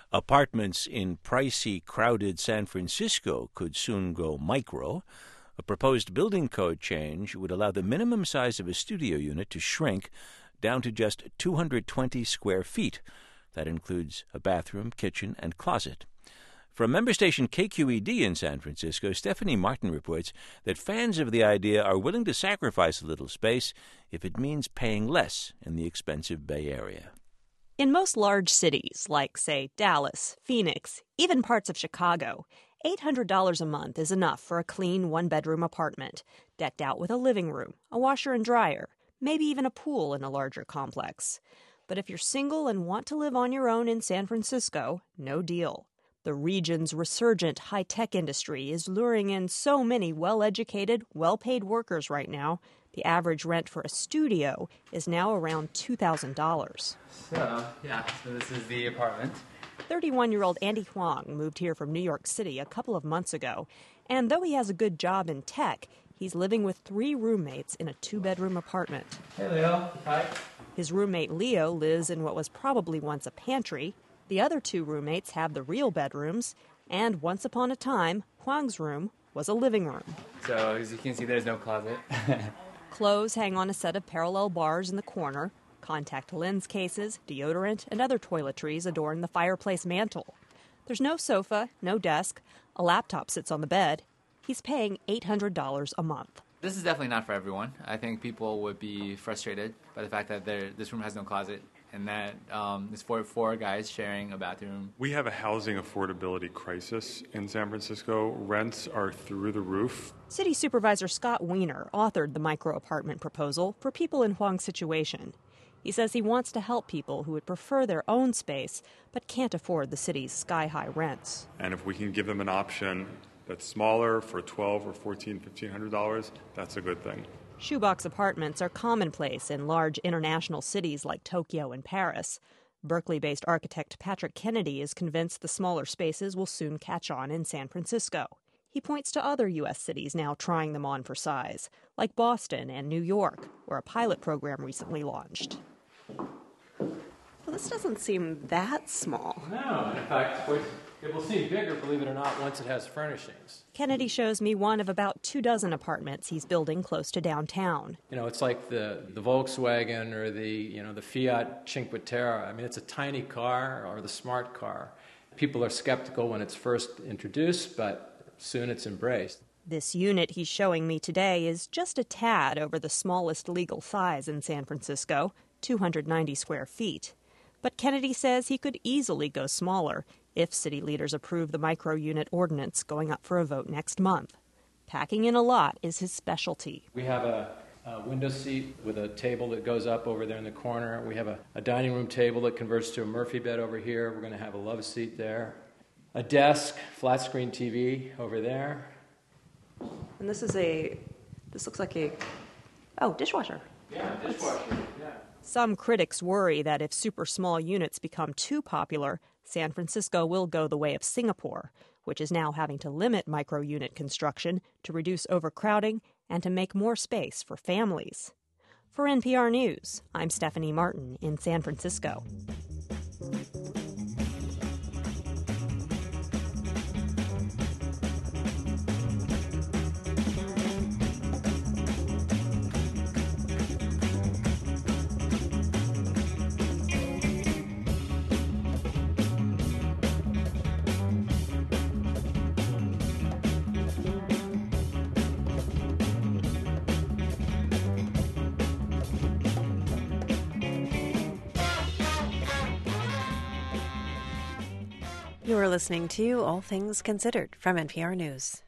Apartments in pricey, crowded San Francisco could soon go micro. A proposed building code change would allow the minimum size of a studio unit to shrink down to just 220 square feet. That includes a bathroom, kitchen, and closet. From member station KQED in San Francisco, Stephanie Martin reports that fans of the idea are willing to sacrifice a little space if it means paying less in the expensive Bay Area. In most large cities, like, say, Dallas, Phoenix, even parts of Chicago, $800 a month is enough for a clean one-bedroom apartment, decked out with a living room, a washer and dryer, maybe even a pool in a larger complex. But if you're single and want to live on your own in San Francisco, no deal. The region's resurgent high-tech industry is luring in so many well-educated, well-paid workers right now. The average rent for a studio is now around $2,000. So this is the apartment. 31-year-old Andy Huang moved here from New York City a couple of months ago. And though he has a good job in tech, he's living with 3 roommates in a 2-bedroom apartment. Hey, Leo. Hi. His roommate Leo lives in what was probably once a pantry. The other 2 roommates have the real bedrooms, and once upon a time, Huang's room was a living room. So, as you can see, there's no closet. Clothes hang on a set of parallel bars in the corner. Contact lens cases, deodorant, and other toiletries adorn the fireplace mantel. There's no sofa, no desk. A laptop sits on the bed. He's paying $800 a month. This is definitely not for everyone. I think people would be frustrated by the fact that this room has no closet and that it's for 4 guys sharing a bathroom. We have a housing affordability crisis in San Francisco. Rents are through the roof. City Supervisor Scott Wiener authored the micro-apartment proposal for people in Huang's situation. He says he wants to help people who would prefer their own space but can't afford the city's sky-high rents. And if we can give them an option that's smaller for $1,200 or $1,400, $1,500, that's a good thing. Shoebox apartments are commonplace in large international cities like Tokyo and Paris. Berkeley-based architect Patrick Kennedy is convinced the smaller spaces will soon catch on in San Francisco. He points to other U.S. cities now trying them on for size, like Boston and New York, where a pilot program recently launched. Well, this doesn't seem that small. No, in fact, it will seem bigger, believe it or not, once it has furnishings. Kennedy shows me one of about 24 apartments he's building close to downtown. You know, it's like the Volkswagen or the Fiat Cinque Terre. I mean, it's a tiny car or the smart car. People are skeptical when it's first introduced, but soon it's embraced. This unit he's showing me today is just a tad over the smallest legal size in San Francisco, 290 square feet. But Kennedy says he could easily go smaller if city leaders approve the micro-unit ordinance going up for a vote next month. Packing in a lot is his specialty. We have a window seat with a table that goes up over there in the corner. We have a dining room table that converts to a Murphy bed over here. We're going to have a love seat there. A desk, flat screen TV over there. And this looks like a dishwasher. Yeah, dishwasher, yeah. Some critics worry that if super small units become too popular, San Francisco will go the way of Singapore, which is now having to limit micro-unit construction to reduce overcrowding and to make more space for families. For NPR News, I'm Stephanie Martin in San Francisco. You are listening to All Things Considered from NPR News.